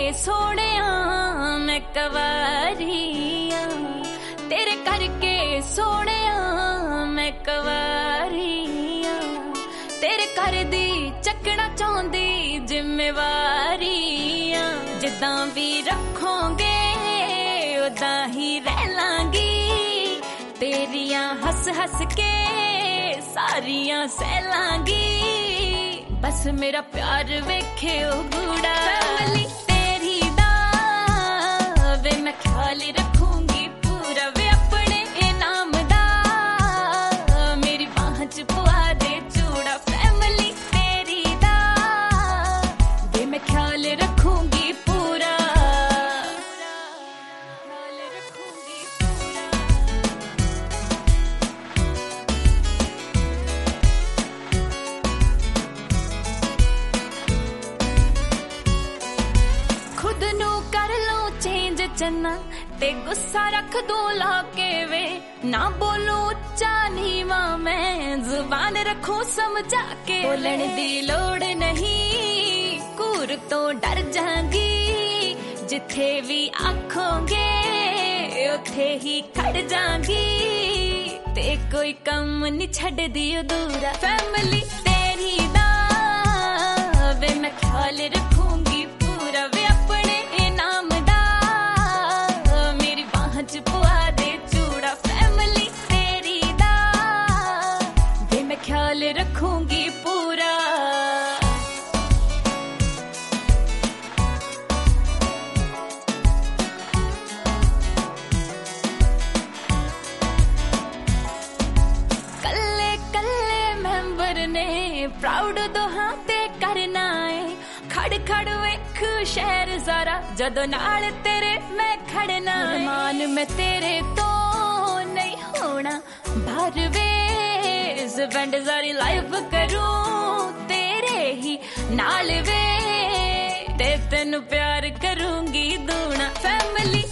सोनिया मैं कवारिया, तेरे करके सोनिया मैं कवारिया, तेरे कर दी चकना चाहती जिम्मेवारिया। जिदा भी रखोगे उदा ही रह लांगी, तेरिया हस हस के सारियां सह लांगी। बस मेरा प्यार वेखे ओ बूढ़ा, फैमिली तेरी दा वे मैं ख्याल रखूंगी पूरा, वे अपने इनाम दा मेरी बाह च पुआ दे चूड़ा। फैमिली तेरी दा वे मैं ख्याल रखूंगी पूरा, ख्याल रखूंगी पूरा। खुद नू कर लो चेंज चन्ना ते गुस्सा रख दो लाके वे, ना बोलू उच्चा नीवा मैं जुबान रखूं समझा के। बोलने दी लोड़ नहीं कूर तो डर जाऊंगी, जिथे भी आखोगे उथे ही खड़ जाऊंगी, ते कोई कम नहीं छड़ दी अधूरा। फैमिली तेरी दा वे मैं ख्याल रखूंगी पूरा, वे अपने इनाम दा मेरी बाह च पुआ दे चूड़ा। फैमिली तेरी दा वे मैं ख्याल रखूंगी पूरा। कल्ले कल्ले मेंबर ने प्राउड दोहां ते करना है, खड़ खड़ वेख शहर सारा जदों नाल तेरे मैं खड़ना। मान मैं तेरे तो नहीं होना बाहर वे, स्पेंड सारी लाइफ करूं तेरे ही नाल वे, ते तेनू प्यार करूंगी दूना। फैमिली